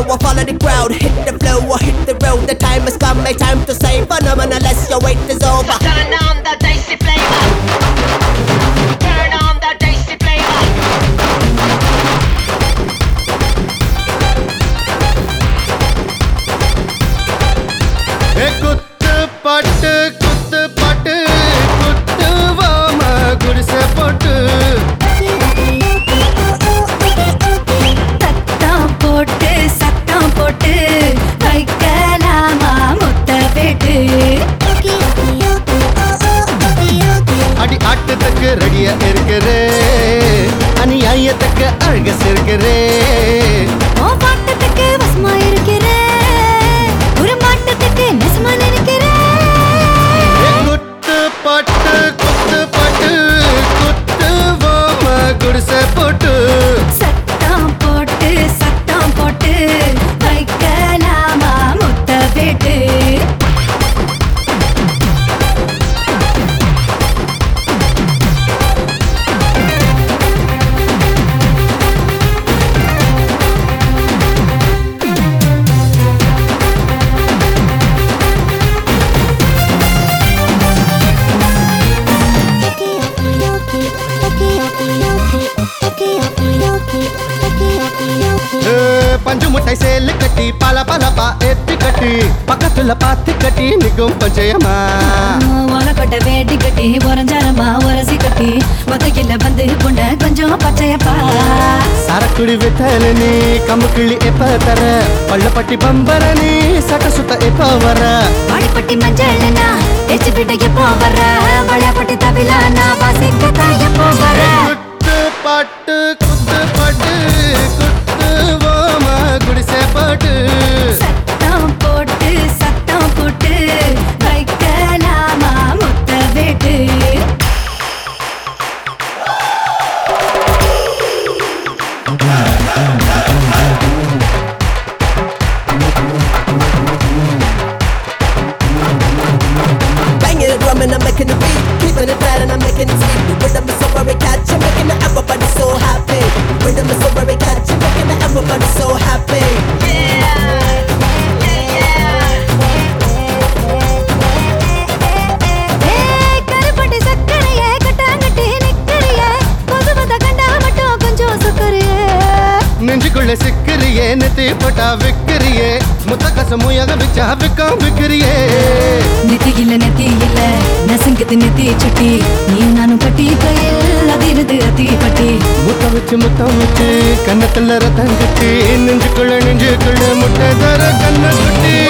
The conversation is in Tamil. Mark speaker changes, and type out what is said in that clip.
Speaker 1: or follow the crowd. Hit the flow or hit the road. The time has come, my time to say phenomenal as your wait is over.
Speaker 2: Turn on the dicey flavor. Turn on the dicey flavor.
Speaker 3: குத்து பாட்டு குத்து பாட்டு குத்துவாம குடிசை போட்டு
Speaker 4: சத்தம் போட்டு சத்தம் போட்டு வைக்கலாமா முத்த பேட்டு
Speaker 3: அடி ஆட்டத்துக்கு ரெடியா இருக்கிறே அநியாயத்துக்கு அழக சேர்க்கிறே
Speaker 4: ஓ பாட்டத்துக்கு வசமா இருக்கிறேன் ஒரு மாட்டத்துக்கு நெசமா நினைக்கிறேன்
Speaker 3: குத்து பாட்டு குத்துவாம குடிசை போட்டு
Speaker 4: சத்தம் போட்டு வைக்கலாமா முத்த பேட்டு
Speaker 3: பஞ்சு முட்டை சேலு கட்டி பல பலப்பா எத்தி கட்டி பக்கத்துல பாத்து கட்டி நிக்கும் பஞ்சயமா
Speaker 4: உலகொட்ட வேட்டி கட்டி உரஞ்சாரமா உரசி கட்டி ஒத்தையில வந்து கொண்ட கொஞ்சம் பச்சையப்பா
Speaker 3: சரக்குடி வித்தல நீ கம்பு கிள்ளி எப்ப தர பள்ளப்பட்டி பம்பர நீ சட்ட சுத்த எப்ப வர
Speaker 4: வாடிப்பட்டி மஞ்சள்னா எச்சு விட எப்போ வர வளையப்பட்டி தவிலானா வாசிக்கத்தான் எப்போ வர
Speaker 3: குத்து பாட்டு குத்துவோம குடிசை பாட்டு
Speaker 4: சத்தம் போட்டு வைக்கலாமா முத்த வேட்டு
Speaker 1: Banging the drum and I'm making the beat. Keeping it flat and I'm making it sweet. Rhythm is so very catchy, making everybody so happy. Rhythm is so very catchy, making everybody so happy.
Speaker 4: கருப்பட்டி சக்கரைய கட்டாங்கட்டி நிக்கிறிய பொதுவத கண்டா மட்டும் கொஞ்சம் சுக்கறிய
Speaker 3: நெஞ்சுக்குள்ள சிக்கிறியே நெத்தி போட்டா விக்கிறியே முத்த கசமுயாக விச்சா விக்கம் விக்கிறியே
Speaker 4: நெத்தி இல்ல நசுங்குது நெத்தி சுட்டி நீ நானும் கட்டி கையில் அதிருது அத்தி பட்டி
Speaker 3: முத்தம் வச்சு கண்ணத்துல ரத்தம் கட்டி நெஞ்சுக்குள்ள முட்டை தர கண்ண குட்டி